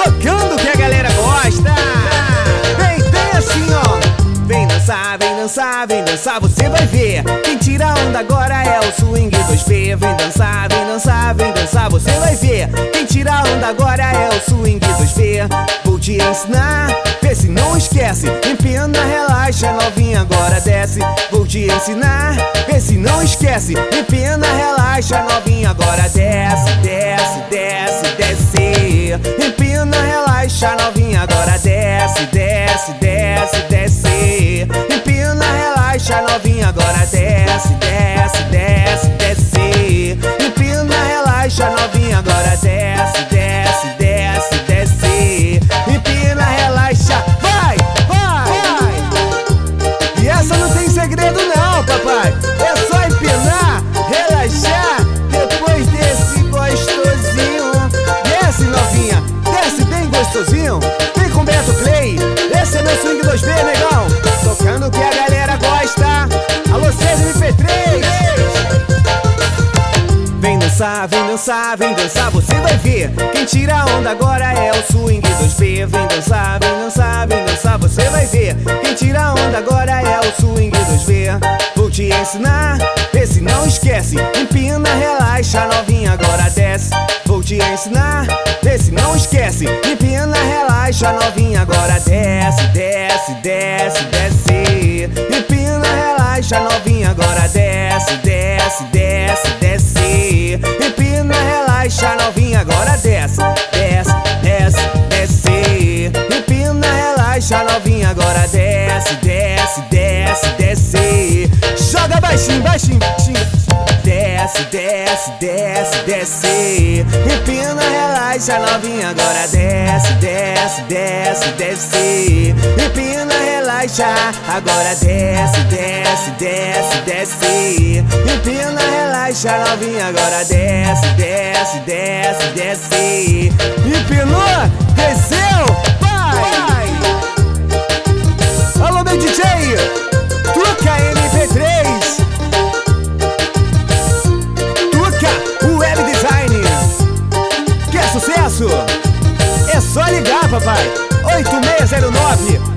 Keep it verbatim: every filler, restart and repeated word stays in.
tocando que a galera gosta. Vem, vem assim, ó. Vem dançar, vem dançar, vem dançar, você vai ver. Quem tira onda agora é o Swing dois B. Vem dançar, vem dançar, vem dançar, você vai ver. Quem tira onda agora é o Swing dois B. Vou te ensinar, vê se não esquece. Empina, relaxa, novinha, agora desce. Vou te ensinar, vê se não esquece. Empina, relaxa, novinha, agora desce, desce, desce, desce. Empina, relaxa, novinha, agora desce, desce, desce, desce. Empina, relaxa, novinha, agora desce, desce, desce, desce. Empina, relaxa, novinha, agora desce, desce, desce, desce. Empina, relaxa, vai, vai, vai. E essa não tem segredo não, papai. É só empinar, relaxar, depois desse gostosinho. Desce, novinha, desce bem gostosinho. Vem com Beto Play, esse é meu Swing dois B, negão. Tocando que a galera gosta. Alô, seis M P três. Vem dançar, vem dançar, vem dançar, você vai ver. Quem tira onda agora é o Swing dois B. Vem dançar, vem dançar, vem dançar, você vai ver. Quem tira onda agora é o Swing dois B. Vou te ensinar, vê se não esquece. Empina, relaxa, novinha, agora desce. Vou te ensinar, vê se não esquece. Empina, relaxa, novinha, agora desce, desce, desce, desce. Empina, relaxa, novinha, agora desce, desce, desce, desce. Empina, relaxa, novinha, agora desce, desce, desce, desce. Empina, relaxa, novinha, agora desce, desce, desce, desce. Joga baixinho, baixinho, baixinho. Desce, desce, desce, desce. Empina, relaxa, novinha, agora desce, desce, desce, desce. Empina, relaxa, agora desce, desce, desce, desce. Empina, relaxa, novinha, agora desce, desce, desce, desce. Empinou, desceu, vai, vai. Alô, meu D J, Tuca M P três. Sucesso! É só ligar, papai! oito seis zero nove